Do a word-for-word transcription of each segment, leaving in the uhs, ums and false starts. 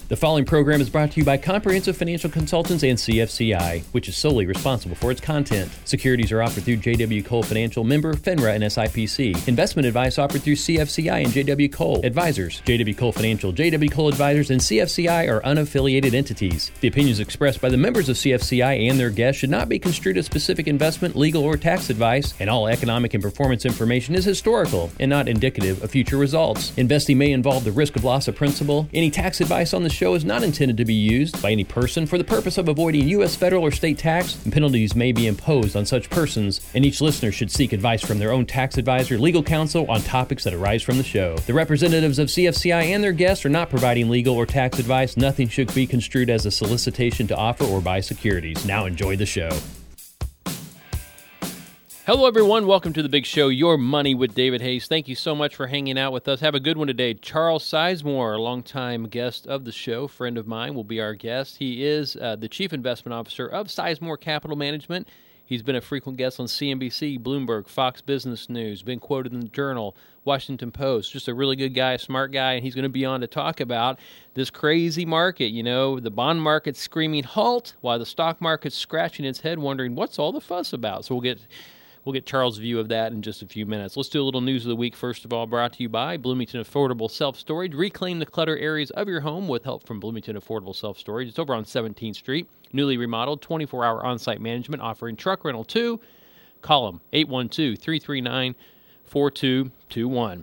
The following program is brought to you by Comprehensive Financial Consultants and C F C I, which is solely responsible for its content. Securities are offered through J W. Cole Financial, member FINRA and S I P C. Investment advice offered through C F C I and J W. Cole. Advisors, J W. Cole Financial, J W. Cole Advisors, and C F C I are unaffiliated entities. The opinions expressed by the members of C F C I and their guests should not be construed as specific investment, legal, or tax advice, and all economic and performance information is historical and not indicative of future results. Investing may involve the risk of loss of principal. Any tax advice on the show is not intended to be used by any person for the purpose of avoiding U S federal or state tax, and penalties may be imposed on such persons, and each listener should seek advice from their own tax advisor, legal counsel on topics that arise from the show. The representatives of C F C I and their guests are not providing legal or tax advice. Nothing should be construed as a solicitation to offer or buy securities. Now enjoy the show. Hello, everyone. Welcome to The Big Show, Your Money with David Hayes. Thank you so much for hanging out with us. Have a good one today. Charles Sizemore, a longtime guest of the show, friend of mine, will be our guest. He is uh, the Chief Investment Officer of Sizemore Capital Management. He's been a frequent guest on C N B C, Bloomberg, Fox Business News, been quoted in the Journal, Washington Post. Just a really good guy, a smart guy, and he's going to be on to talk about this crazy market. You know, the bond market's screaming halt while the stock market's scratching its head wondering what's all the fuss about. So we'll get... We'll get Charles' view of that in just a few minutes. Let's do a little news of the week, first of all, brought to you by Bloomington Affordable Self-Storage. Reclaim the clutter areas of your home with help from Bloomington Affordable Self-Storage. It's over on seventeenth Street, newly remodeled, twenty-four hour on-site management, offering truck rental too. Call them, eight one two, three three nine, four two two one.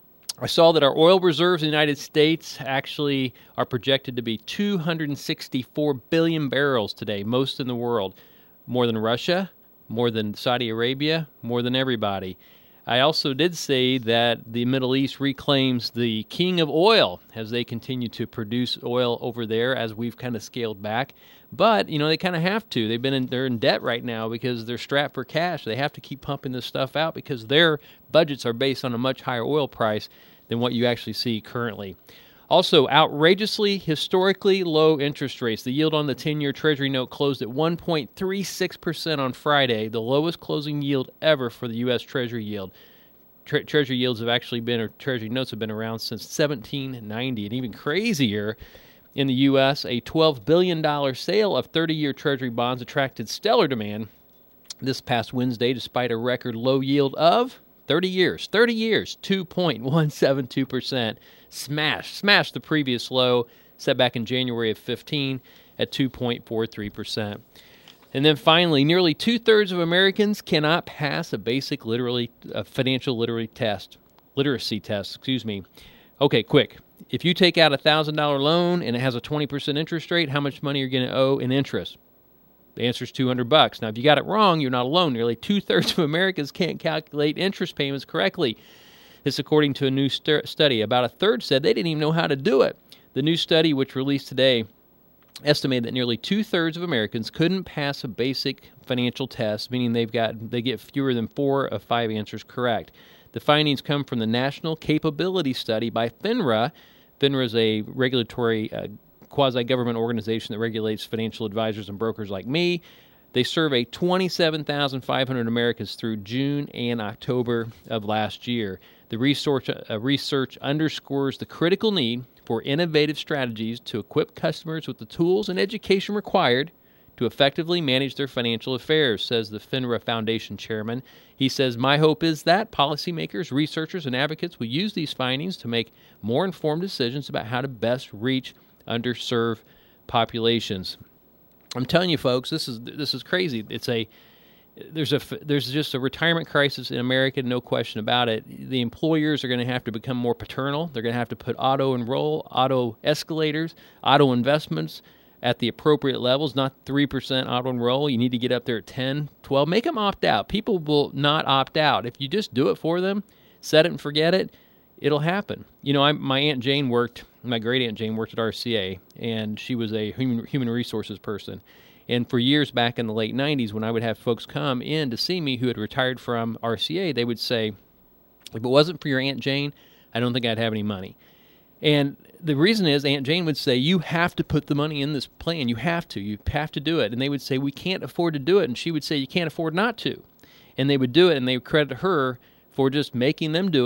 I saw that our oil reserves in the United States actually are projected to be two hundred sixty-four billion barrels today, most in the world, more than Russia, more than Saudi Arabia, more than everybody. I also did say that the Middle East reclaims the king of oil as they continue to produce oil over there as we've kind of scaled back. But, you know, they kind of have to. They've been in, they're in debt right now because they're strapped for cash. They have to keep pumping this stuff out because their budgets are based on a much higher oil price than what you actually see currently. Also, outrageously, historically low interest rates. The yield on the ten-year Treasury note closed at one point three six percent on Friday, the lowest closing yield ever for the U S Treasury yield. Tre- Treasury yields have actually been, or Treasury notes have been around since seventeen ninety. And even crazier, in the U S, a twelve billion dollars sale of thirty-year Treasury bonds attracted stellar demand this past Wednesday, despite a record low yield of thirty years. thirty years, two point one seven two percent. Smashed, smashed the previous low set back in January of fifteen at two point four three percent. And then finally, nearly two-thirds of Americans cannot pass a basic literally, a financial literacy test. Literacy test, excuse me. Okay, quick. If you take out a one thousand dollars loan and it has a twenty percent interest rate, how much money are you going to owe in interest? The answer is two hundred bucks. Now, if you got it wrong, you're not alone. Nearly two-thirds of Americans can't calculate interest payments correctly. This according to a new st- study. About a third said they didn't even know how to do it. The new study, which released today, estimated that nearly two-thirds of Americans couldn't pass a basic financial test, meaning they've got they get fewer than four of five answers correct. The findings come from the National Capability Study by FINRA. FINRA is a regulatory uh, quasi-government organization that regulates financial advisors and brokers like me. They surveyed twenty-seven thousand five hundred Americans through June and October of last year. The research, uh, research underscores the critical need for innovative strategies to equip customers with the tools and education required to effectively manage their financial affairs, says the FINRA Foundation chairman. He says, my hope is that policymakers, researchers, and advocates will use these findings to make more informed decisions about how to best reach underserved populations. I'm telling you, folks, this is this is crazy. It's a there's a there's just a retirement crisis in America, no question about it. The employers are going to have to become more paternal. They're going to have to put auto enroll, auto escalators, auto investments at the appropriate levels, not three percent auto enroll. You need to get up there at ten, twelve. Make them opt out. People will not opt out. If you just do it for them, set it and forget it, it'll happen. You know, I, my Aunt Jane worked, my great Aunt Jane worked at R C A, and she was a human, human resources person. And for years back in the late nineties, when I would have folks come in to see me who had retired from R C A, they would say, if it wasn't for your Aunt Jane, I don't think I'd have any money. And the reason is Aunt Jane would say, you have to put the money in this plan. You have to. You have to do it. And they would say, we can't afford to do it. And she would say, you can't afford not to. And they would do it, and they would credit her for just making them do it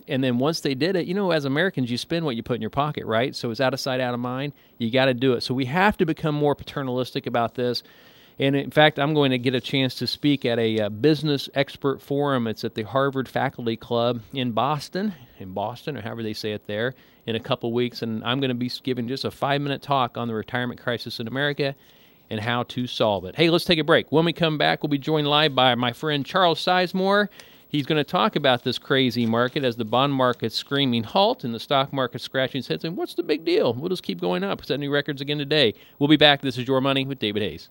and then once they did it, you know, as Americans, you spend what you put in your pocket, right? So it's out of sight, out of mind. You got to do it. So we have to become more paternalistic about this. And in fact, I'm going to get a chance to speak at a uh, business expert forum. It's at the Harvard Faculty Club in Boston, in Boston, or however they say it there, in a couple weeks. And I'm going to be giving just a five-minute talk on the retirement crisis in America and how to solve it. Hey, let's take a break. When we come back, we'll be joined live by my friend Charles Sizemore. He's going to talk about this crazy market as the bond market's screaming halt and the stock market scratching its head saying, what's the big deal? We'll just keep going up. Set new records again today. We'll be back. This is Your Money with David Hayes.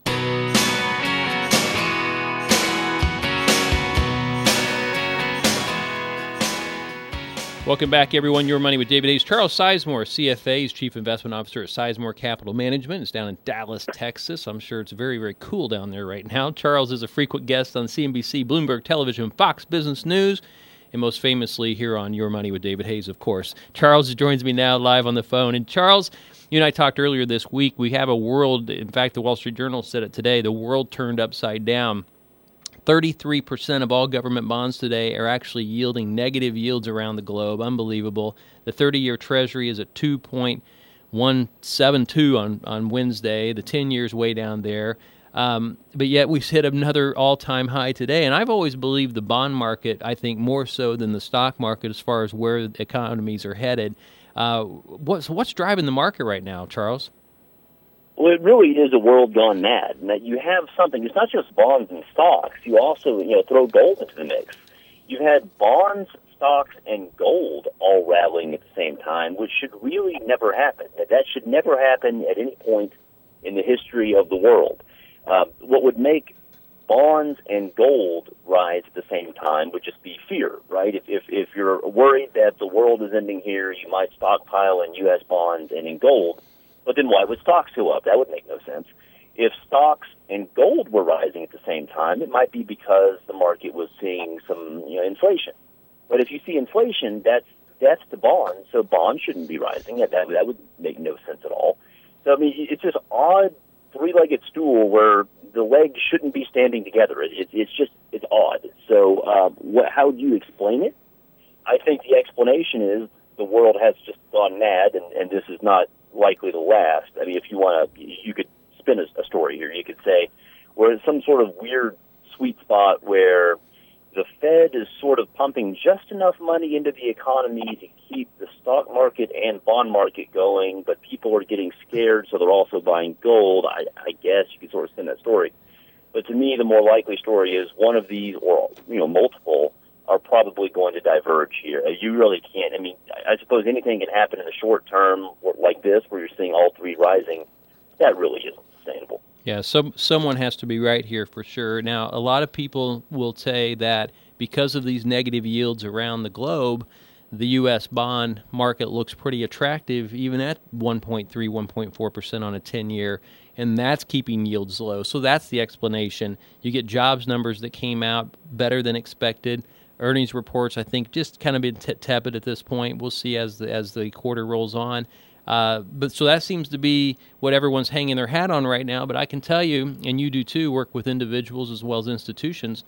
Welcome back, everyone. Your Money with David Hayes. Charles Sizemore, C F A, is Chief Investment Officer at Sizemore Capital Management. It's down in Dallas, Texas. I'm sure it's very, very cool down there right now. Charles is a frequent guest on C N B C, Bloomberg Television, Fox Business News, and most famously here on Your Money with David Hayes, of course. Charles joins me now live on the phone. And Charles, you and I talked earlier this week. We have a world, in fact, the Wall Street Journal said it today, the world turned upside down. thirty-three percent of all government bonds today are actually yielding negative yields around the globe. Unbelievable. The thirty-year Treasury is at two point one seven two on, on Wednesday. The ten years way down there. Um, but yet we've hit another all-time high today. And I've always believed the bond market, I think, more so than the stock market as far as where economies are headed. Uh, what's, what's driving the market right now, Charles? Well, it really is a world gone mad, and that you have something. It's not just bonds and stocks. You also, you know, throw gold into the mix. You've had bonds, stocks, and gold all rallying at the same time, which should really never happen. That should never happen at any point in the history of the world. Uh, what would make bonds and gold rise at the same time would just be fear, right? If, if if you're worried that the world is ending here, you might stockpile in U S bonds and in gold. But then why would stocks go up? That would make no sense. If stocks and gold were rising at the same time, it might be because the market was seeing some, you know, inflation. But if you see inflation, that's that's the bond, so bonds shouldn't be rising. That that would make no sense at all. So I mean, it's this odd three-legged stool where the legs shouldn't be standing together. It, it, it's just it's odd. So uh, what, how do you explain it? I think the explanation is the world has just gone mad, and, and this is not likely to last. I mean, if you want to, you could spin a, a story here. You could say we're in some sort of weird sweet spot where the Fed is sort of pumping just enough money into the economy to keep the stock market and bond market going, but people are getting scared, so they're also buying gold. I, I guess you could sort of spin that story. But to me, the more likely story is one of these, or you know, multiple, are probably going to diverge here. You really can't. I mean, I suppose anything can happen in the short term, like this, where you're seeing all three rising. That really isn't sustainable. Yeah, some someone has to be right here for sure. Now, a lot of people will say that because of these negative yields around the globe, the U S bond market looks pretty attractive, even at one point three, one point four percent on a ten-year, and that's keeping yields low. So that's the explanation. You get jobs numbers that came out better than expected. Earnings reports, I think, just kind of been t- tepid at this point. We'll see as the, as the quarter rolls on. Uh, but so that seems to be what everyone's hanging their hat on right now. But I can tell you, and you do too, work with individuals as well as institutions,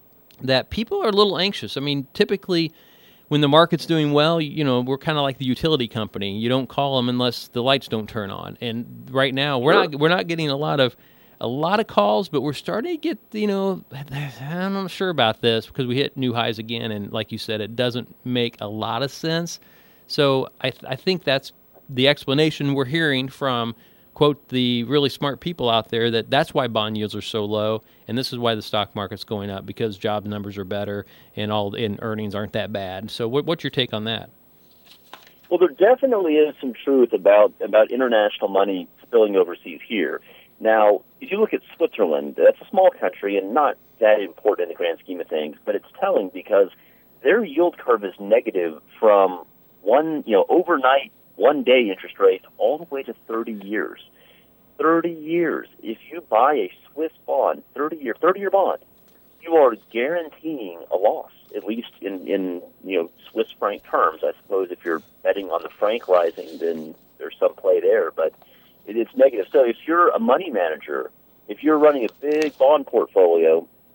that people are a little anxious. I mean, typically when the market's doing well, you know, we're kind of like the utility company. You don't call them unless the lights don't turn on. And right now, we're not we're not getting a lot of a lot of calls, but we're starting to get, you know, I'm not sure about this because we hit new highs again, and like you said, it doesn't make a lot of sense. So I, th- I think that's the explanation we're hearing from, quote, the really smart people out there, that that's why bond yields are so low, and this is why the stock market's going up, because job numbers are better and all and earnings aren't that bad. So what, what's your take on that? Well, there definitely is some truth about, about international money spilling overseas here. Now, if you look at Switzerland, that's a small country and not that important in the grand scheme of things, but it's telling because their yield curve is negative from one, you know, overnight, one-day interest rates all the way to thirty years. thirty years. If you buy a Swiss bond, thirty-year, thirty-year bond, you are guaranteeing a loss, at least in, in, you know, Swiss franc terms. I suppose if you're betting on the franc rising, then there's some play there, but it's negative. So if you're a money manager, if you're running a big bond portfolio,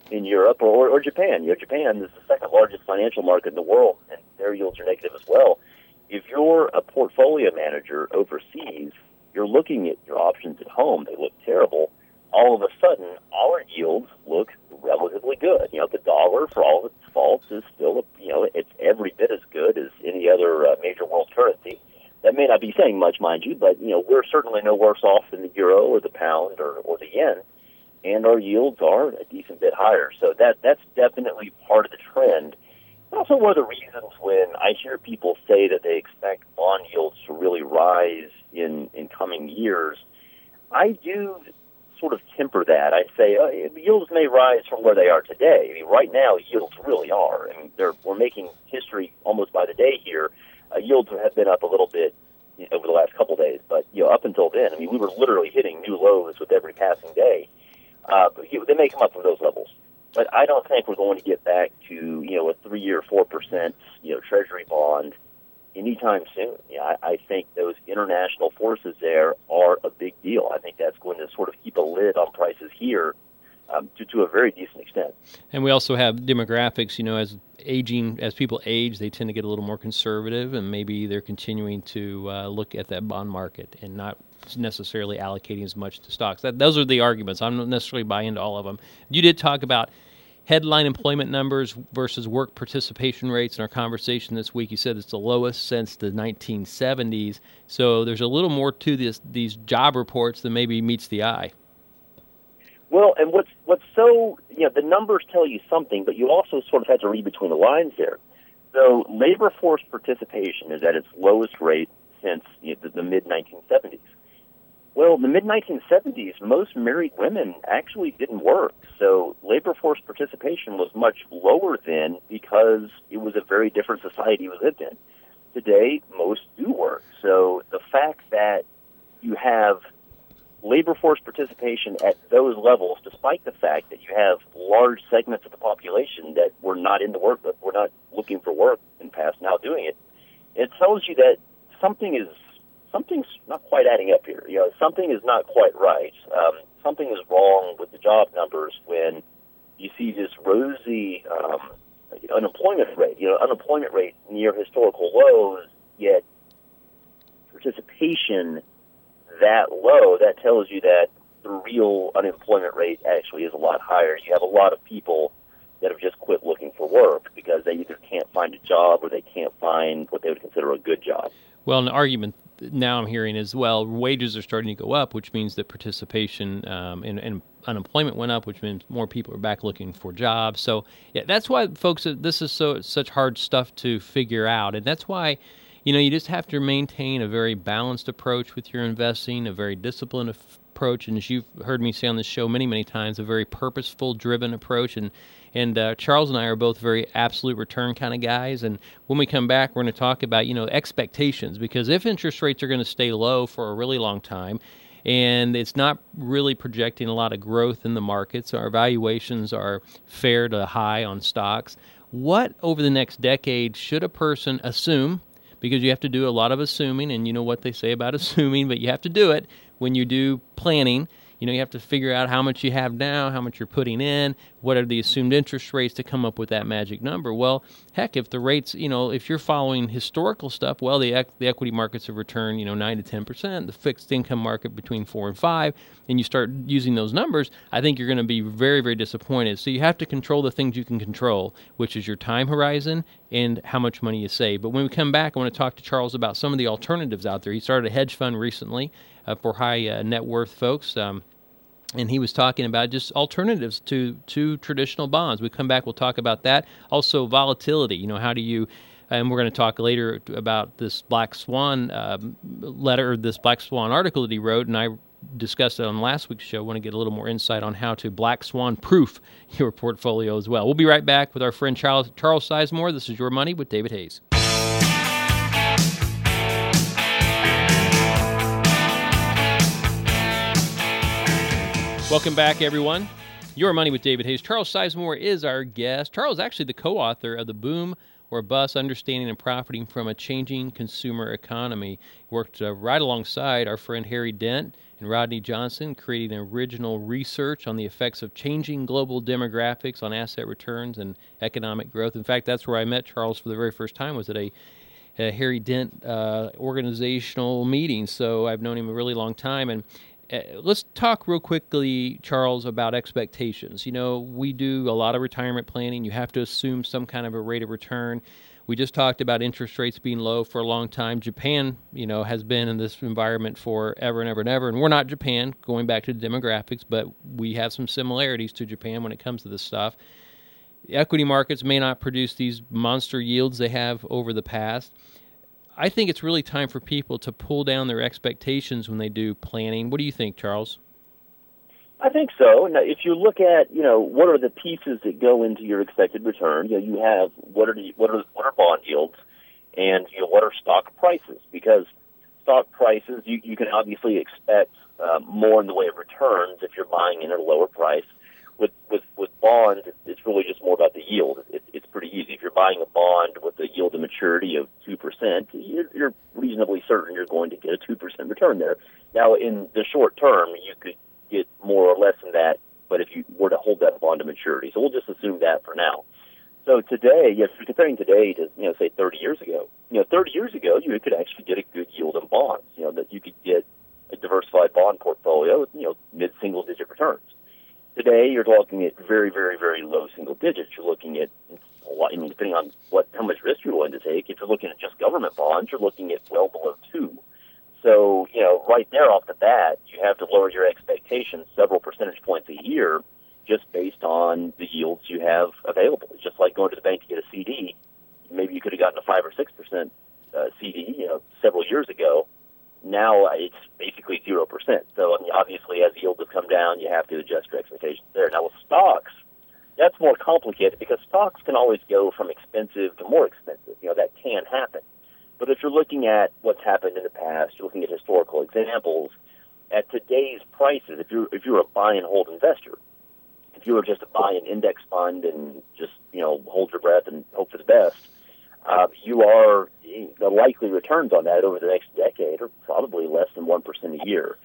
in Europe or, or Japan. You know, Japan is the second largest financial market in the world, and their yields are negative as well. If you're a portfolio manager overseas, you're looking at your options at home. They look terrible. All of a sudden, our yields look relatively good. You know, the dollar, for all of its faults, is still, a, you know, it's every bit as good as any other uh, major world currency. That may not be saying much, mind you, but, you know, we're certainly no worse off than the euro or the pound or, or the yen, and our yields are a decent bit higher. So that that's definitely part of the trend. Also, one of the reasons when I hear people say that they expect bond yields to really rise in, in coming years, I do sort of temper that. I say uh, yields may rise from where they are today. I mean, right now, yields really are. I mean, they're, we're making history almost by the day here. Uh, yields have been up a little bit you know, over the last couple of days, but you know, up until then, I mean, we were literally hitting new lows with every passing day. Uh, but you know, they may come up from those levels, but I don't think we're going to get back to you know a three-year, four percent you know Treasury bond anytime soon. Yeah, I, I think those international forces there are a big deal. I think that's going to sort of keep a lid on prices here. Um, to, to a very decent extent. And we also have demographics, you know, as aging, as people age, they tend to get a little more conservative, and maybe they're continuing to uh, look at that bond market and not necessarily allocating as much to stocks. That, those are the arguments. I'm not necessarily buying into all of them. You did talk about headline employment numbers versus work participation rates in our conversation this week. You said it's the lowest since the nineteen seventies. So there's a little more to this, these job reports than maybe meets the eye. Well, and what's what's so, you know, the numbers tell you something, but you also sort of have to read between the lines there. So labor force participation is at its lowest rate since you know, the, the mid nineteen seventies. Well, in the mid nineteen seventies, most married women actually didn't work. So labor force participation was much lower then because it was a very different society we lived in. Today, most do work. So the fact that you have labor force participation at those levels, despite the fact that you have large segments of the population that were not in the work, but were not looking for work in the past, now doing it, it tells you that something is something's not quite adding up here. You know, something is not quite right. Um, something is wrong with the job numbers when you see this rosy um, unemployment rate. You know, unemployment rate near historical lows, yet participation that low. That tells you that the real unemployment rate actually is a lot higher. You have a lot of people that have just quit looking for work because they either can't find a job or they can't find what they would consider a good job. Well, an argument now I'm hearing is, well, wages are starting to go up, which means that participation um, and, and unemployment went up, which means more people are back looking for jobs. So yeah, that's why, folks, this is so such hard stuff to figure out. And that's why, you know, you just have to maintain a very balanced approach with your investing, a very disciplined approach, and as you've heard me say on this show many, many times, a very purposeful, driven approach. And and uh, Charles and I are both very absolute return kind of guys. And when we come back, we're going to talk about, you know, expectations, because if interest rates are going to stay low for a really long time, and it's not really projecting a lot of growth in the markets, our valuations are fair to high on stocks, what over the next decade should a person assume? Because you have to do a lot of assuming, and you know what they say about assuming, but you have to do it when you do planning. You know, you have to figure out how much you have now, how much you're putting in, what are the assumed interest rates to come up with that magic number. Well, heck, if the rates, you know, if you're following historical stuff, well, the ec- the equity markets have returned, you know, nine to ten percent, the fixed income market between four and five, and you start using those numbers, I think you're going to be very, very disappointed. So you have to control the things you can control, which is your time horizon and how much money you save. But when we come back, I want to talk to Charles about some of the alternatives out there. He started a hedge fund recently uh, for high uh, net worth folks. Um, And he was talking about just alternatives to, to traditional bonds. We come back, we'll talk about that. Also, volatility. You know, how do you, and we're going to talk later about this Black Swan um, letter, this Black Swan article that he wrote, and I discussed it on last week's show. I want to get a little more insight on how to Black Swan proof your portfolio as well. We'll be right back with our friend Charles, Charles Sizemore. This is Your Money with David Hayes. Welcome back, everyone. Your Money with David Hayes. Charles Sizemore is our guest. Charles is actually the co-author of the Boom or bust, understanding and profiting from a changing consumer economy. He worked uh, right alongside our friend Harry Dent and Rodney Johnson, creating original research on the effects of changing global demographics on asset returns and economic growth. In fact, that's where I met Charles for the very first time, was at a, a Harry Dent uh, organizational meeting. So I've known him a really long time. And uh, let's talk real quickly, Charles, about expectations. You know, we do a lot of retirement planning. You have to assume some kind of a rate of return. We just talked about interest rates being low for a long time. Japan, you know, has been in this environment for ever and ever and ever. And we're not Japan, going back to the demographics, but we have some similarities to Japan when it comes to this stuff. The equity markets may not produce these monster yields they have over the past. I think it's really time for people to pull down their expectations when they do planning. What do you think, Charles? I think so. Now, if you look at, you know, what are the pieces that go into your expected return, you know, you have what are the, what are what are bond yields, and you know what are stock prices. Because stock prices, you, you can obviously expect uh, more in the way of returns if you're buying in at a lower price. With with with bonds, it's really just more about the yield. It, it's pretty easy. If you're buying a bond with a yield to maturity of two percent, you're, you're reasonably certain you're going to get a two percent return there. Now, in the short term, you could get more or less than that, but if you were to hold that bond to maturity. So we'll just assume that for now. So today, yes, we're comparing today to, you know, say thirty years ago. You know, thirty years ago, you could actually get a good yield in bonds. You know, that you could get a diversified bond portfolio with, you know, mid-single digit returns. Today, you're looking at very, very, very low single digits. You're looking at, a lot, I mean, depending on what how much risk you're willing to take, if you're looking at just government bonds, you're looking at well below two. So, you know, right there off the bat, you have to lower your expectations several percentage points a year just based on the yields you have available. It's just like going to the bank to get a C D. Maybe you could have gotten a five or six percent uh, C D, you know, several years ago. Now it's basically zero percent. So, I mean, obviously, as yields have come down, you have to adjust your expectations there. Now, with stocks, that's more complicated because stocks can always go from expensive to more expensive. You know, that can happen. But if you're looking at what's happened in the past, you're looking at historical examples, at today's prices, if you're if you're a buy and hold investor, if you were just to buy an index fund and just, you know, hold your breath and hope for the best, uh, you are the likely returns on that over the next decade are probably less than one percent a year.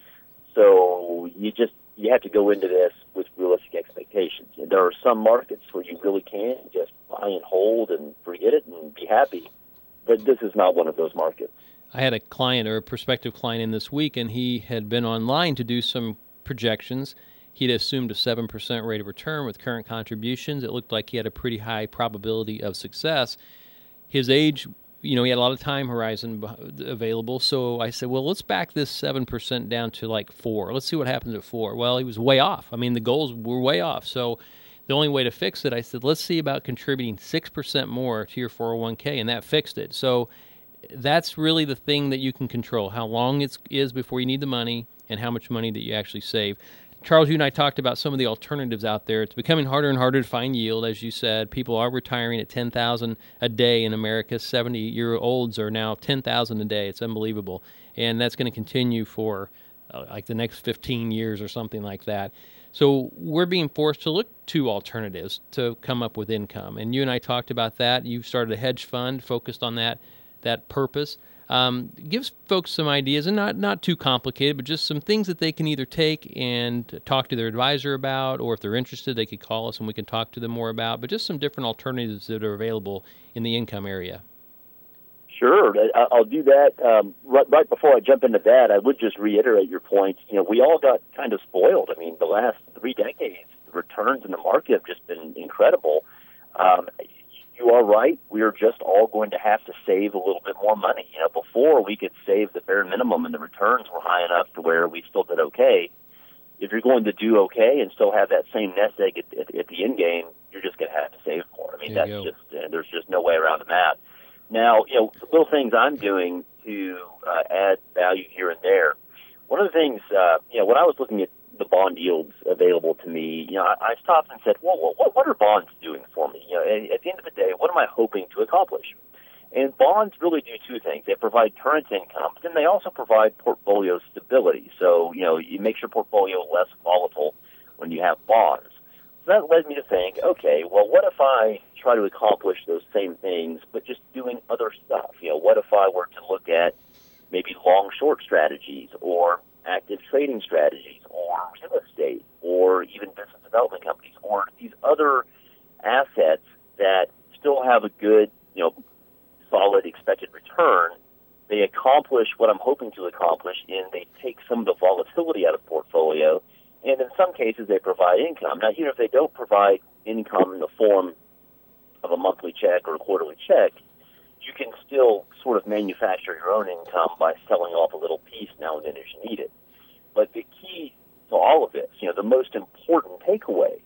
So you just you have to go into this with realistic expectations. And there are some markets where you really can just buy and hold and forget it and be happy. But this is not one of those markets. I had a client or a prospective client in this week, and he had been online to do some projections. He'd assumed a seven percent rate of return with current contributions. It looked like he had a pretty high probability of success. His age, you know, he had a lot of time horizon available. So I said, well, let's back this seven percent down to like four. Let's see what happens at four. Well, he was way off. I mean, the goals were way off. So the only way to fix it, I said, let's see about contributing six percent more to your four oh one k, and that fixed it. So that's really the thing that you can control, how long it is before you need the money and how much money that you actually save. Charles, you and I talked about some of the alternatives out there. It's becoming harder and harder to find yield, as you said. People are retiring at ten thousand dollars a day in America. seventy-year-olds are now ten thousand dollars a day. It's unbelievable. And that's going to continue for uh, like the next fifteen years or something like that. So we're being forced to look to alternatives to come up with income. And you and I talked about that. You've started a hedge fund focused on that that purpose. Um, gives folks some ideas, and not, not too complicated, but just some things that they can either take and talk to their advisor about, or if they're interested, they could call us and we can talk to them more about, but just some different alternatives that are available in the income area. Sure, I'll do that. Um, right, right before I jump into that, I would just reiterate your point. You know, we all got kind of spoiled. I mean, the last three decades, the returns in the market have just been incredible. Um, You are right. We are just all going to have to save a little bit more money. You know, before we could save the bare minimum and the returns were high enough to where we still did okay. If you're going to do okay and still have that same nest egg at, at, at the end game, you're just going to have to save more. I mean, there that's just uh, there's just no way around the map. Now, you know, little things I'm doing to uh, add value here and there. One of the things, uh, you know, when I was looking at the bond yields available to me, you know, I, I stopped and said, well, what, what are bonds doing for me? You know, at, at the end of the day, what am I hoping to accomplish? And bonds really do two things. They provide current income, but then they also provide portfolio stability. So, you know, it makes your portfolio less volatile when you have bonds. So that led me to think, okay, well, what if I try to accomplish those same things, but just doing other stuff? You know, what if I were to look at maybe long-short strategies or active trading strategies or real estate or even business development companies or these other assets that still have a good, you know, solid expected return. They accomplish what I'm hoping to accomplish, and they take some of the volatility out of the portfolio, and in some cases they provide income. Now, even if they don't provide income in the form of a monthly check or a quarterly check, you can still sort of manufacture your own income by selling off a little piece now and then as you need it. But the key to all of this, you know, the most important takeaway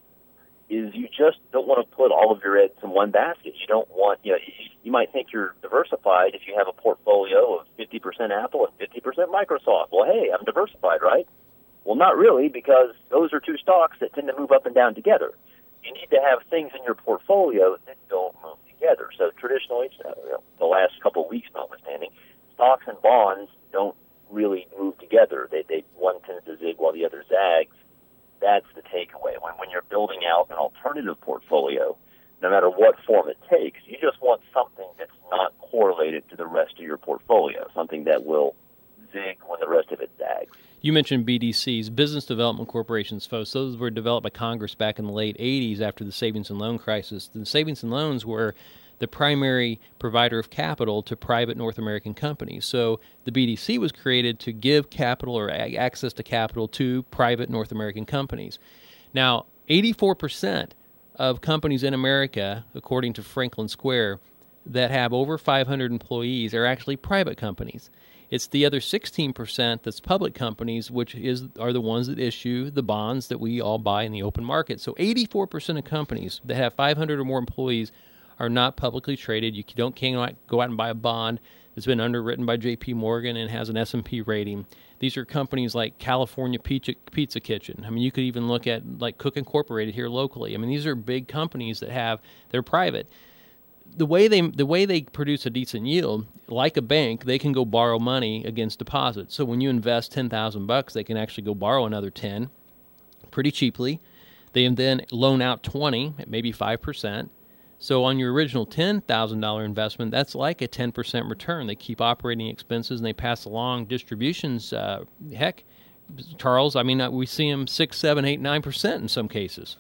is you just don't want to put all of your eggs in one basket. You don't want, you know, you might think you're diversified if you have a portfolio of fifty percent Apple and fifty percent Microsoft. Well, hey, I'm diversified, right? Well, not really, because those are two stocks that tend to move up and down together. You need to have things in your portfolio that don't move together. So traditionally, uh, the last couple of weeks notwithstanding, stocks and bonds don't really move together. They, they one tends to zig while the other zags. That's the takeaway. When, when you're building out an alternative portfolio, no matter what form it takes, you just want something that's not correlated to the rest of your portfolio, something that will zig when the rest of it zags. You mentioned B D Cs, business development corporations, folks. Those were developed by Congress back in the late eighties after the savings and loan crisis. The savings and loans were the primary provider of capital to private North American companies. So the B D C was created to give capital or a- access to capital to private North American companies. Now, eighty-four percent of companies in America, according to Franklin Square, that have over five hundred employees are actually private companies. It's the other sixteen percent that's public companies, which is are the ones that issue the bonds that we all buy in the open market. So eighty-four percent of companies that have five hundred or more employees are not publicly traded. You don't can't go out and buy a bond that's been underwritten by J P Morgan and has an S and P rating. These are companies like California Pizza, Pizza Kitchen. I mean, you could even look at like Cook Incorporated here locally. I mean, these are big companies that have they're private. The way they the way they produce a decent yield, like a bank, they can go borrow money against deposits. So when you invest ten thousand bucks, they can actually go borrow another ten, pretty cheaply. They then loan out twenty, maybe five percent. So on your original ten thousand dollar investment, that's like a ten percent return. They keep operating expenses and they pass along distributions. Uh, heck, Charles, I mean, we see them six, seven, eight, nine percent in some cases.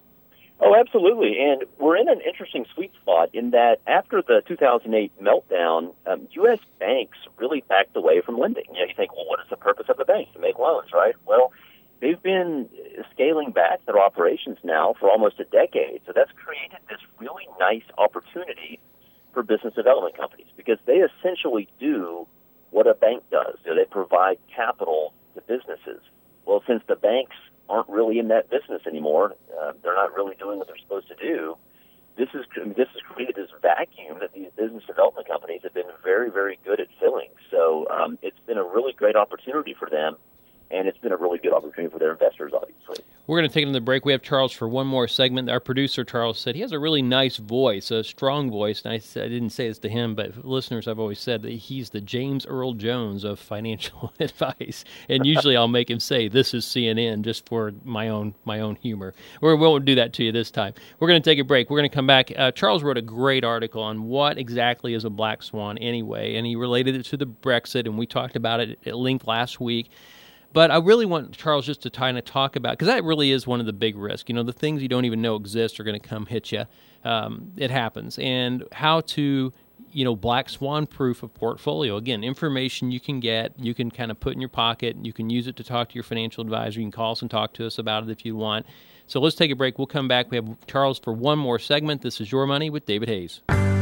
Oh, absolutely. And we're in an interesting sweet spot in that after the two thousand eight meltdown, um, U S banks really backed away from lending. You know, you think, well, what is the purpose of the bank? To make loans, right? Well, they've been scaling back their operations now for almost a decade. So that's created this really nice opportunity for business development companies because they essentially do what a bank does. You know, they provide capital to businesses. Well, since the banks aren't really in that business anymore, uh, they're not really doing what they're supposed to do, this is this has created this vacuum that these business development companies have been very, very good at filling. So um, it's been a really great opportunity for them, and it's been a really good opportunity for their investors, obviously. We're going to take another break. We have Charles for one more segment. Our producer, Charles, said he has a really nice voice, a strong voice. And I, said, I didn't say this to him, but listeners, I've always said that he's the James Earl Jones of financial advice. And usually I'll make him say, this is C N N, just for my own my own humor. We won't do that to you this time. We're going to take a break. We're going to come back. Uh, Charles wrote a great article on what exactly is a black swan anyway, and he related it to the Brexit, and we talked about it at length last week. But I really want Charles just to kind of talk about, because that really is one of the big risks. You know, the things you don't even know exist are going to come hit you. Um, it happens. And how to, you know, black swan proof a portfolio. Again, information you can get, you can kind of put in your pocket. You can use it to talk to your financial advisor. You can call us and talk to us about it if you want. So let's take a break. We'll come back. We have Charles for one more segment. This is Your Money with David Hayes.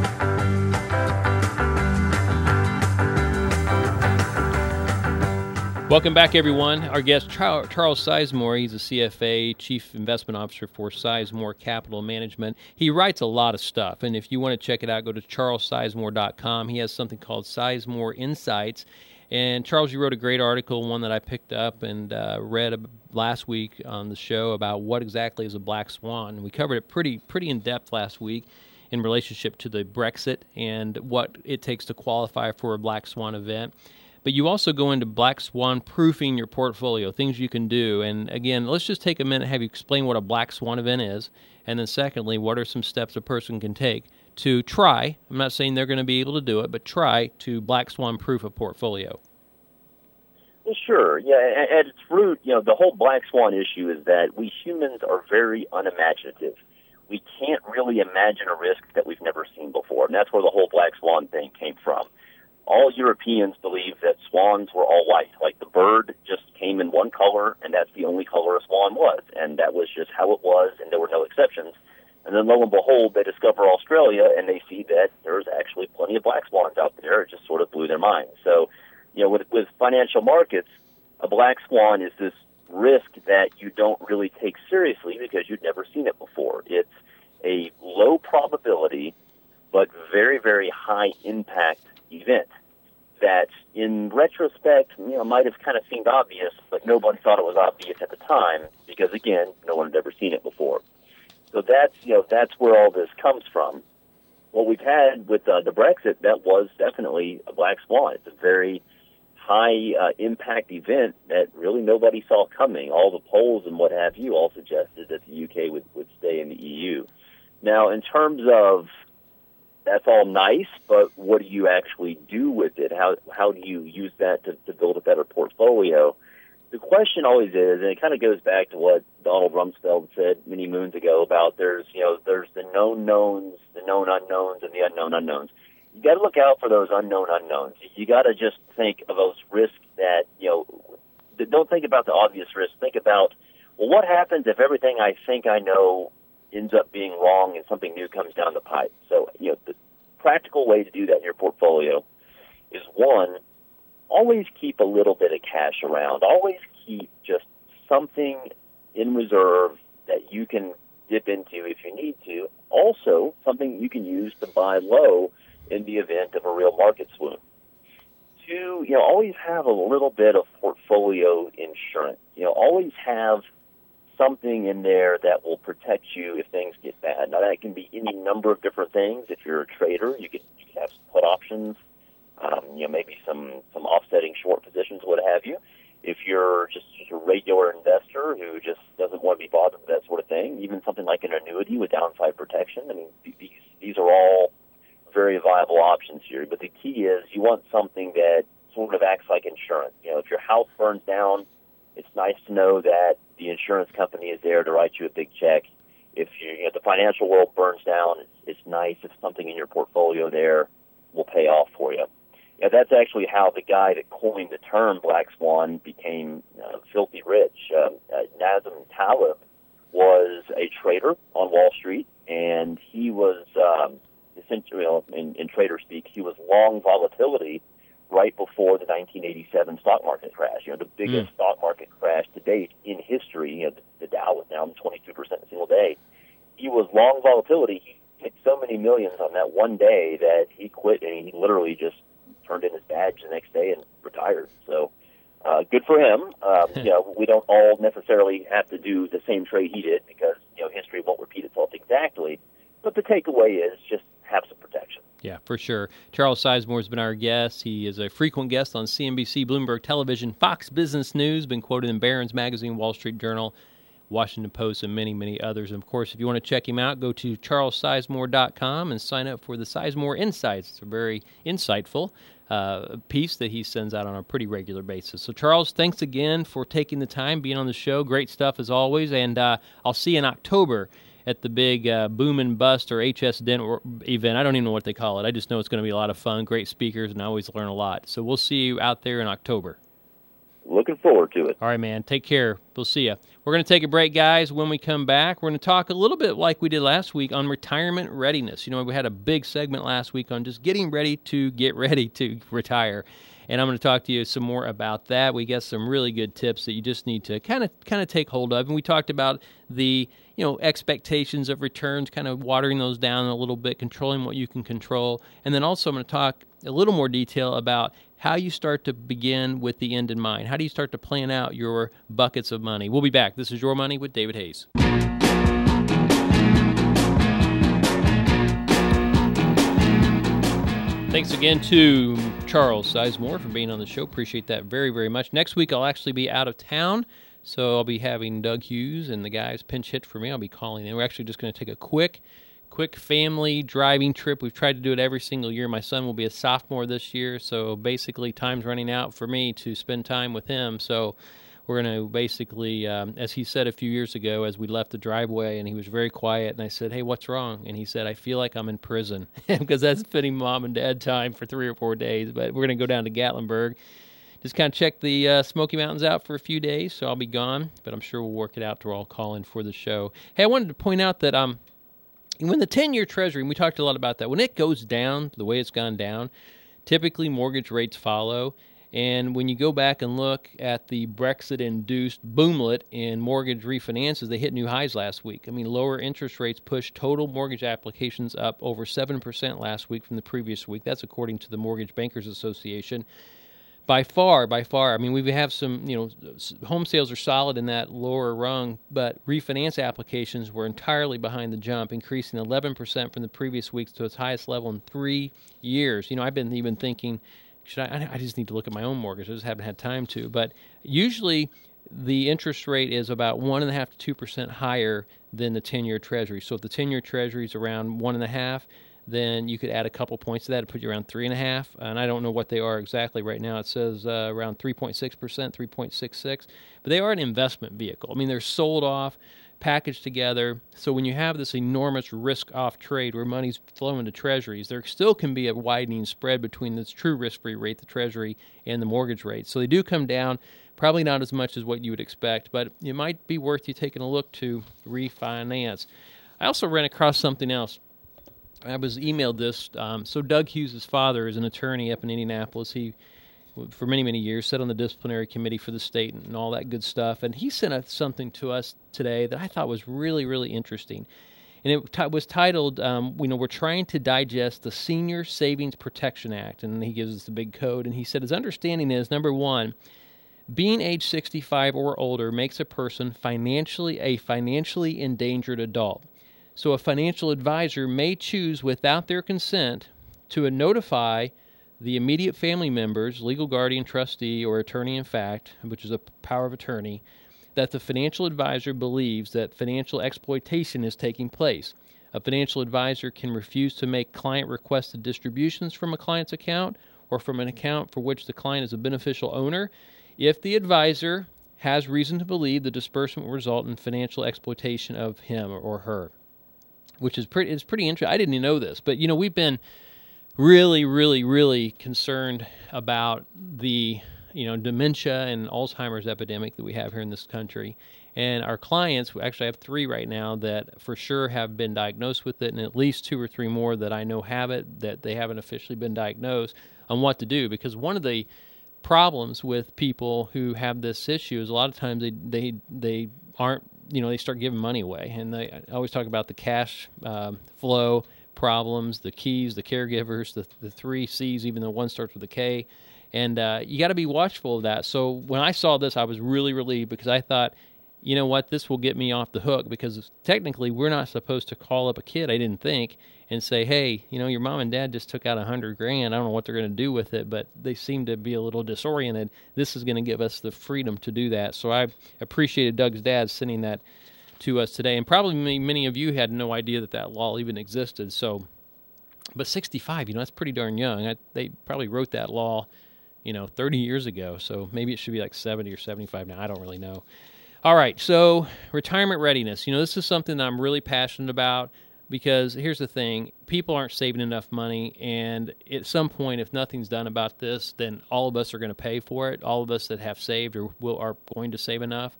Welcome back, everyone. Our guest, Charles Sizemore, he's a C F A, Chief Investment Officer for Sizemore Capital Management. He writes a lot of stuff, and if you want to check it out, go to charles sizemore dot com. He has something called Sizemore Insights. And, Charles, you wrote a great article, one that I picked up and uh, read last week on the show about what exactly is a black swan. And we covered it pretty, pretty in-depth last week in relationship to the Brexit and what it takes to qualify for a black swan event. but you also go into black swan proofing your portfolio, things you can do. And again, let's just take a minute, have you explain what a black swan event is, and then secondly, what are some steps a person can take to try, I'm not saying they're going to be able to do it, but try to black swan proof a portfolio. Well, sure. Yeah, at its root, you know, the whole black swan issue is that we humans are very unimaginative. We can't really imagine a risk that we've never seen before, and that's where the whole black swan thing came from. All Europeans believed that swans were all white, like the bird just came in one color, and that's the only color a swan was, and that was just how it was, and there were no exceptions. And then lo and behold, they discover Australia, and they see that there's actually plenty of black swans out there. It just sort of blew their mind. So, you know, with, with financial markets, a black swan is this risk that you don't really take seriously because you've never seen it before. It's a low probability, but very, very high impact event that in retrospect, you know, might have kind of seemed obvious, but nobody thought it was obvious at the time because, again, no one had ever seen it before. So that's, you know, that's where all this comes from. What we've had with uh, the Brexit, that was definitely a black swan. It's a very high uh, impact event that really nobody saw coming. All the polls and what have you all suggested that the U K would, would stay in the E U. Now, in terms of that's all nice, but what do you actually do with it? How how do you use that to, to build a better portfolio? The question always is, and it kind of goes back to what Donald Rumsfeld said many moons ago about there's, you know, there's the known knowns, the known unknowns, and the unknown unknowns. You got to look out for those unknown unknowns. You got to just think of those risks that, you know, don't think about the obvious risks. Think about, well, what happens if everything I think I know ends up being wrong and something new comes down the pipe? So, you know, the practical way to do that in your portfolio is, one, always keep a little bit of cash around. Always keep just something in reserve that you can dip into if you need to. Also, something you can use to buy low in the event of a real market swoon. Two, you know, always have a little bit of portfolio insurance. You know, always have something in there that will protect you if things get bad. Now, that can be any number of different things. If you're a trader, you could, you could have some put options, um, you know, maybe some, some offsetting short positions, what have you. If you're just, just a regular investor who just doesn't want to be bothered with that sort of thing, even something like an annuity with downside protection, I mean, these, these are all very viable options here. But the key is you want something that sort of acts like insurance. You know, if your house burns down, it's nice to know that the insurance company is there to write you a big check. If you, you know, the financial world burns down, it's, it's nice if something in your portfolio there will pay off for you. Yeah, that's actually how the guy that coined the term black swan became uh, filthy rich. Uh, uh, Nassim Taleb was a trader on Wall Street, and he was, um, essentially, you know, in, in trader speak, he was long volatility right before the nineteen eighty-seven stock market crash. You know, the biggest mm. stock market crash to date in history. You know, the, the Dow was down twenty-two percent in a single day. He was long volatility. He hit so many millions on that one day that he quit, and he literally just turned in his badge the next day and retired. So uh, good for him. Um, you know, we don't all necessarily have to do the same trade he did because, you know, history won't repeat itself exactly. But the takeaway is just have some protection. Yeah, for sure. Charles Sizemore has been our guest. He is a frequent guest on C N B C, Bloomberg Television, Fox Business News, been quoted in Barron's Magazine, Wall Street Journal, Washington Post, and many, many others. And, of course, if you want to check him out, go to charles sizemore dot com and sign up for the Sizemore Insights. It's a very insightful uh, piece that he sends out on a pretty regular basis. So, Charles, thanks again for taking the time, being on the show. Great stuff as always. And uh, I'll see you in October at the big uh, Boom and Bust or H S Dent event. I don't even know what they call it. I just know it's going to be a lot of fun, great speakers, and I always learn a lot. So we'll see you out there in October. Looking forward to it. All right, man. Take care. We'll see you. We're going to take a break, guys. When we come back, we're going to talk a little bit like we did last week on retirement readiness. You know, we had a big segment last week on just getting ready to get ready to retire. And I'm going to talk to you some more about that. We got some really good tips that you just need to kind of kind of take hold of. And we talked about the, you know, expectations of returns, kind of watering those down a little bit, controlling what you can control. And then also I'm going to talk a little more detail about how you start to begin with the end in mind. How do you start to plan out your buckets of money? We'll be back. This is Your Money with David Hayes. Thanks again to Charles Sizemore for being on the show. Appreciate that very, very much. Next week, I'll actually be out of town, so I'll be having Doug Hughes and the guys pinch hit for me. I'll be calling in. We're actually just going to take a quick, quick family driving trip. We've tried to do it every single year. My son will be a sophomore this year, so basically time's running out for me to spend time with him. So we're going to basically, um, as he said a few years ago, as we left the driveway, and he was very quiet, and I said, hey, what's wrong? And he said, I feel like I'm in prison, because that's fitting mom and dad time for three or four days. But we're going to go down to Gatlinburg, just kind of check the uh, Smoky Mountains out for a few days, so I'll be gone, but I'm sure we'll work it out to all call in for the show. Hey, I wanted to point out that um, when the ten-year Treasury, and we talked a lot about that, when it goes down the way it's gone down, typically mortgage rates follow. And when you go back and look at the Brexit-induced boomlet in mortgage refinances, they hit new highs last week. I mean, lower interest rates pushed total mortgage applications up over seven percent last week from the previous week. That's according to the Mortgage Bankers Association. By far, by far, I mean, we have some, you know, home sales are solid in that lower rung, but refinance applications were entirely behind the jump, increasing eleven percent from the previous weeks to its highest level in three years. You know, I've been even thinking, should I, I just need to look at my own mortgage. I just haven't had time to. But usually the interest rate is about one point five to two percent higher than the ten-year Treasury. So if the ten-year Treasury is around one point five, then you could add a couple points to that to put you around three point five. And I don't know what they are exactly right now. It says uh, around three point six percent, three point six six. But they are an investment vehicle. I mean, they're sold off, packaged together. So when you have this enormous risk-off trade where money's flowing to treasuries, there still can be a widening spread between this true risk-free rate, the treasury, and the mortgage rate. So they do come down, probably not as much as what you would expect, but it might be worth you taking a look to refinance. I also ran across something else. I was emailed this. Um, so Doug Hughes' father is an attorney up in Indianapolis. He for many, many years, sat on the disciplinary committee for the state and all that good stuff. And he sent us something to us today that I thought was really, really interesting. And it t- was titled, um, you know, we're trying to digest the Senior Savings Protection Act. And he gives us the big code. And he said his understanding is, number one, being age sixty-five or older makes a person financially a financially endangered adult. So a financial advisor may choose, without their consent, to notify the immediate family members, legal guardian, trustee, or attorney-in-fact, which is a power of attorney, that the financial advisor believes that financial exploitation is taking place. A financial advisor can refuse to make client-requested distributions from a client's account or from an account for which the client is a beneficial owner if the advisor has reason to believe the disbursement will result in financial exploitation of him or her, which is pretty, it's pretty interesting. I didn't even know this, but, you know, we've been really, really, really concerned about the, you know, dementia and Alzheimer's epidemic that we have here in this country. And our clients, we actually have three right now that for sure have been diagnosed with it, and at least two or three more that I know have it, that they haven't officially been diagnosed, on what to do. Because one of the problems with people who have this issue is a lot of times they they, they aren't, you know, they start giving money away. And they I always talk about the cash um, flow problems, the keys, the caregivers, the the three C's, even though one starts with a K. And uh, you got to be watchful of that. So when I saw this, I was really relieved because I thought, you know what, this will get me off the hook, because technically we're not supposed to call up a kid, I didn't think, and say, hey, you know, your mom and dad just took out a hundred grand. I don't know what they're going to do with it, but they seem to be a little disoriented. This is going to give us the freedom to do that. So I appreciated Doug's dad sending that to us today. And probably many, many of you had no idea that that law even existed. So, but sixty-five, you know, that's pretty darn young. I, they probably wrote that law, you know, thirty years ago. So maybe it should be like seventy or seventy-five now. I don't really know. All right, so retirement readiness. You know, this is something I'm really passionate about, because here's the thing. People aren't saving enough money, and at some point, if nothing's done about this, then all of us are going to pay for it. All of us that have saved or will are going to save enough.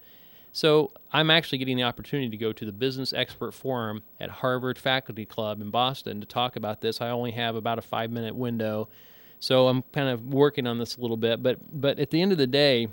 So I'm actually getting the opportunity to go to the Business Expert Forum at Harvard Faculty Club in Boston to talk about this. I only have about a five-minute window, so I'm kind of working on this a little bit. But but at the end of the day,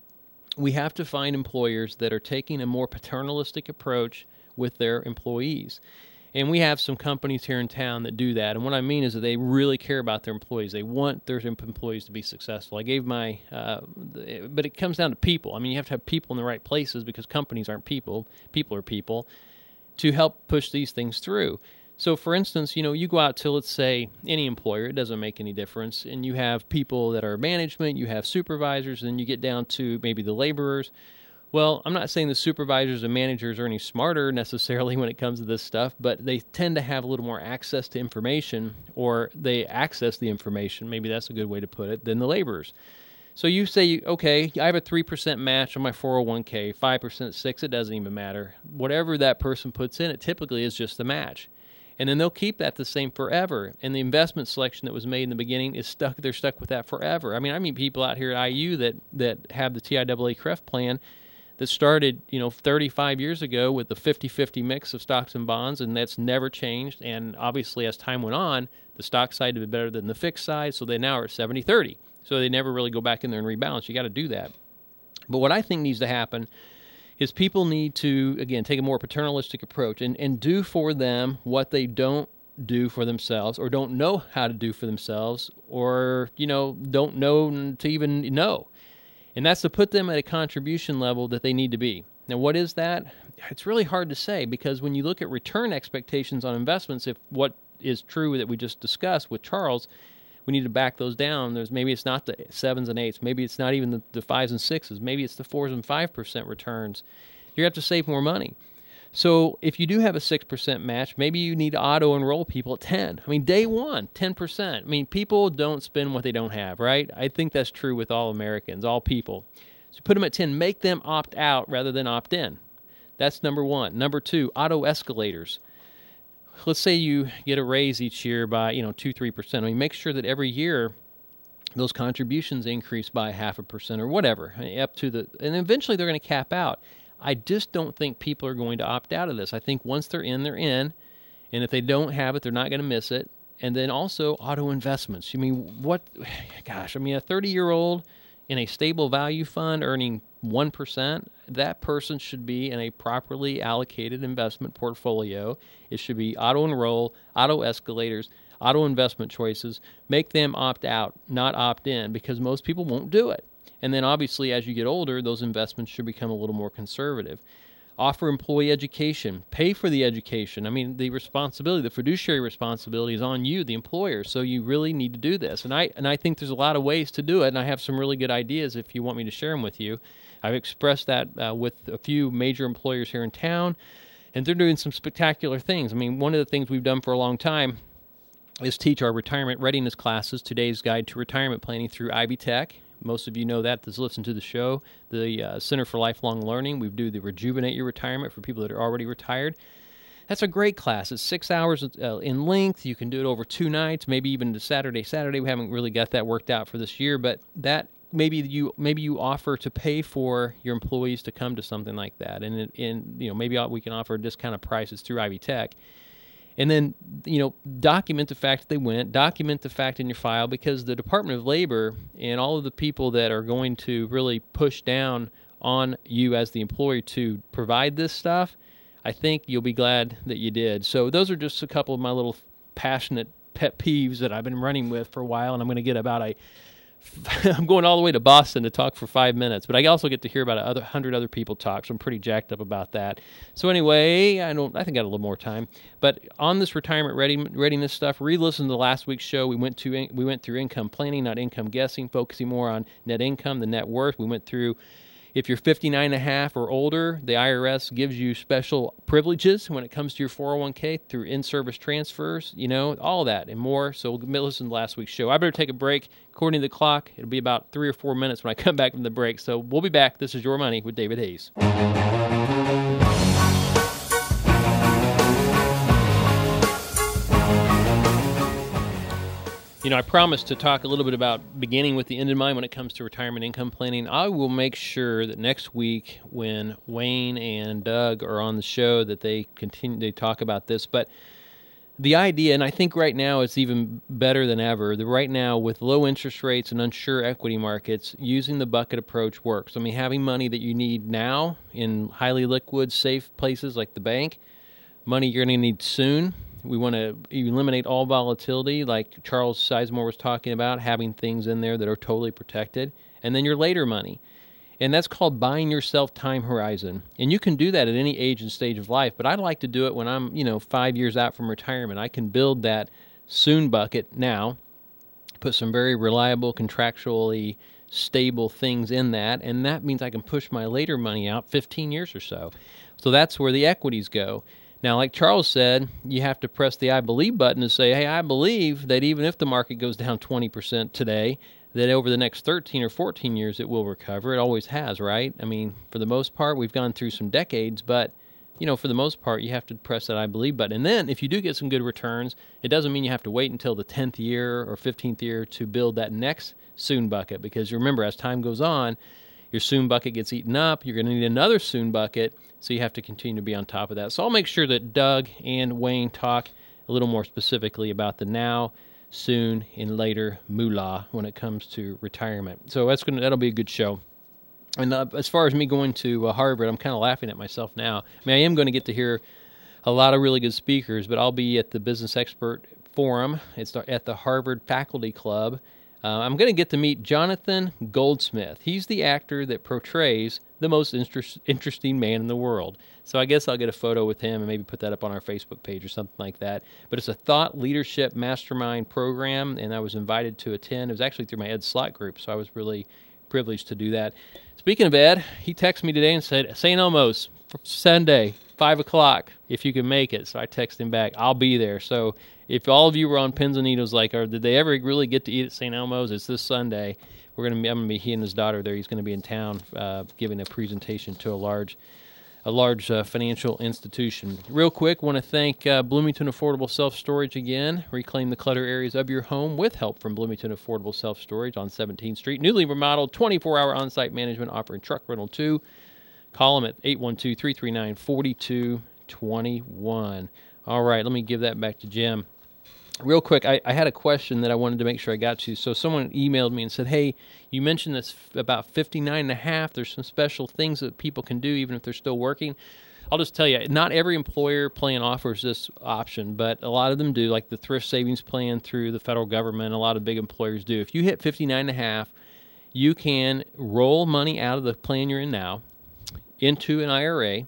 we have to find employers that are taking a more paternalistic approach with their employees. And we have some companies here in town that do that. And what I mean is that they really care about their employees. They want their employees to be successful. I gave my, uh, but it comes down to people. I mean, you have to have people in the right places, because companies aren't people. People are people, to help push these things through. So, for instance, you know, you go out to, let's say, any employer, it doesn't make any difference, and you have people that are management, you have supervisors, and then you get down to maybe the laborers. Well, I'm not saying the supervisors and managers are any smarter necessarily when it comes to this stuff, but they tend to have a little more access to information, or they access the information, maybe that's a good way to put it, than the laborers. So you say, okay, I have a three percent match on my four oh one k, five percent, six, it doesn't even matter. Whatever that person puts in, it typically is just the match. And then they'll keep that the same forever. And the investment selection that was made in the beginning is stuck. They're stuck with that forever. I mean, I mean people out here at I U that, that have the T I A A C R E F plan that started, you know, thirty-five years ago with the fifty-fifty mix of stocks and bonds, and that's never changed. And obviously, as time went on, the stock side did better than the fixed side, so they now are seventy thirty. So they never really go back in there and rebalance. You got to do that. But what I think needs to happen is people need to, again, take a more paternalistic approach and, and do for them what they don't do for themselves, or don't know how to do for themselves, or, you know, don't know to even know. And that's to put them at a contribution level that they need to be. Now, what is that? It's really hard to say, because when you look at return expectations on investments, if what is true that we just discussed with Charles, we need to back those down. There's maybe it's not the sevens and eights. Maybe it's not even the, the fives and sixes. Maybe it's the fours and five percent returns. You have to save more money. So if you do have a six percent match, maybe you need to auto-enroll people at ten. I mean, day one, ten percent. I mean, people don't spend what they don't have, right? I think that's true with all Americans, all people. So put them at ten. Make them opt out rather than opt in. That's number one. Number two, auto-escalators. Let's say you get a raise each year by, you know, two, three percent. I mean, make sure that every year those contributions increase by half a percent or whatever, up to the, and eventually they're going to cap out. I just don't think people are going to opt out of this. I think once they're in, they're in, and if they don't have it, they're not going to miss it. And then also auto investments. I mean, what, gosh, I mean, a thirty-year-old in a stable value fund earning one percent, that person should be in a properly allocated investment portfolio. It should be auto-enroll, auto-escalators, auto-investment choices. Make them opt out, not opt in, because most people won't do it. And then obviously as you get older, those investments should become a little more conservative. Offer employee education. Pay for the education. I mean, the responsibility, the fiduciary responsibility is on you, the employer, so you really need to do this. And I and I think there's a lot of ways to do it, and I have some really good ideas if you want me to share them with you. I've expressed that uh, with a few major employers here in town, and they're doing some spectacular things. I mean, one of the things we've done for a long time is teach our retirement readiness classes, Today's Guide to Retirement Planning through Ivy Tech. Most of you know that that's listened to the show. The uh, Center for Lifelong Learning. We do the Rejuvenate Your Retirement for people that are already retired. That's a great class. It's six hours uh, in length. You can do it over two nights, maybe even to Saturday. Saturday, we haven't really got that worked out for this year, but that maybe you maybe you offer to pay for your employees to come to something like that, and and you know maybe we can offer discounted prices through Ivy Tech. And then, you know, document the fact that they went, document the fact in your file, because the Department of Labor and all of the people that are going to really push down on you as the employer to provide this stuff, I think you'll be glad that you did. So those are just a couple of my little passionate pet peeves that I've been running with for a while, and I'm going to get about a I'm going all the way to Boston to talk for five minutes, but I also get to hear about a other hundred other people talk, so I'm pretty jacked up about that. So anyway, I don't. I think I got a little more time. But on this retirement ready, readiness stuff, re-listen to last week's show. We went to we went through income planning, not income guessing, focusing more on net income, the net worth. We went through, if you're fifty-nine and a half or older, the I R S gives you special privileges when it comes to your four oh one k through in-service transfers, you know, all that and more. So listen to last week's show. I better take a break. According to the clock, it'll be about three or four minutes when I come back from the break. So we'll be back. This is Your Money with David Hayes. You know, I promised to talk a little bit about beginning with the end in mind when it comes to retirement income planning. I will make sure that next week when Wayne and Doug are on the show that they continue to talk about this. But the idea, and I think right now it's even better than ever, that right now with low interest rates and unsure equity markets, using the bucket approach works. I mean, having money that you need now in highly liquid, safe places like the bank, money you're going to need soon. We want to eliminate all volatility, like Charles Sizemore was talking about, having things in there that are totally protected, and then your later money. And that's called buying yourself time horizon. And you can do that at any age and stage of life, but I'd like to do it when I'm, you know, five years out from retirement. I can build that soon bucket now, put some very reliable, contractually stable things in that, and that means I can push my later money out fifteen years or so. So that's where the equities go. Now, like Charles said, you have to press the I believe button and say, hey, I believe that even if the market goes down twenty percent today, that over the next thirteen or fourteen years it will recover. It always has, right? I mean, for the most part, we've gone through some decades, but, you know, for the most part, you have to press that I believe button. And then if you do get some good returns, it doesn't mean you have to wait until the tenth year or fifteenth year to build that next soon bucket, because you remember, as time goes on, your soon bucket gets eaten up. You're going to need another soon bucket, so you have to continue to be on top of that. So I'll make sure that Doug and Wayne talk a little more specifically about the now, soon, and later moolah when it comes to retirement. So that's gonna that'll be a good show. And uh, as far as me going to uh, Harvard, I'm kind of laughing at myself now. I mean, I am going to get to hear a lot of really good speakers, but I'll be at the Business Expert Forum. It's at the Harvard Faculty Club. Uh, I'm going to get to meet Jonathan Goldsmith. He's the actor that portrays the most interest, interesting man in the world. So I guess I'll get a photo with him and maybe put that up on our Facebook page or something like that. But it's a thought leadership mastermind program, and I was invited to attend. It was actually through my Ed Slott group, so I was really privileged to do that. Speaking of Ed, he texted me today and said, Saint Elmo's, Sunday, five o'clock, if you can make it. So I texted him back, I'll be there. So if all of you were on pins and needles, like, or did they ever really get to eat at Saint Elmo's? It's this Sunday. We're gonna be, I'm gonna be he and his daughter there. He's gonna be in town uh, giving a presentation to a large, a large uh, financial institution. Real quick, want to thank uh, Bloomington Affordable Self Storage again. Reclaim the clutter areas of your home with help from Bloomington Affordable Self Storage on seventeenth Street. Newly remodeled, twenty-four hour on-site management, offering truck rental too. Call them at eight one two, three three nine, four two two one. All right, let me give that back to Jim. Real quick, I, I had a question that I wanted to make sure I got to. So someone emailed me and said, hey, you mentioned this about fifty-nine and a half. There's some special things that people can do even if they're still working. I'll just tell you, not every employer plan offers this option, but a lot of them do, like the thrift savings plan through the federal government. A lot of big employers do. If you hit fifty-nine and a half, you can roll money out of the plan you're in now into an I R A,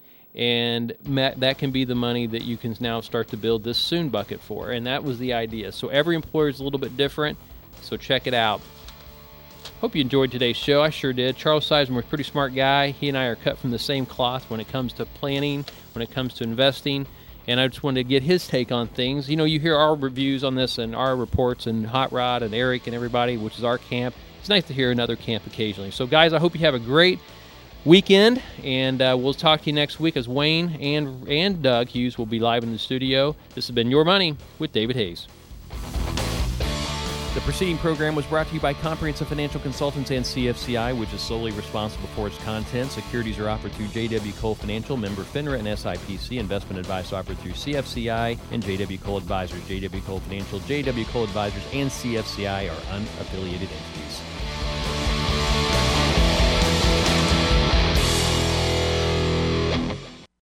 and that can be the money that you can now start to build this soon bucket for. And that was the idea. So every employer is a little bit different, so check it out. Hope you enjoyed today's show. I sure did. Charles Sizemore is a pretty smart guy. He and I are cut from the same cloth when it comes to planning, when it comes to investing, and I just wanted to get his take on things. You know, you hear our reviews on this and our reports, and Hot Rod and Eric and everybody, which is our camp. It's nice to hear another camp occasionally. So guys, I hope you have a great weekend, and uh, we'll talk to you next week as Wayne and and Doug Hughes will be live in the studio. This has been Your Money with David Hayes. The preceding program was brought to you by Comprehensive Financial Consultants and C F C I, which is solely responsible for its content. Securities are offered through J W. Cole Financial, member FINRA and S I P C. Investment advice offered through C F C I and J W. Cole Advisors. J W. Cole Financial, J W. Cole Advisors, and C F C I are unaffiliated entities.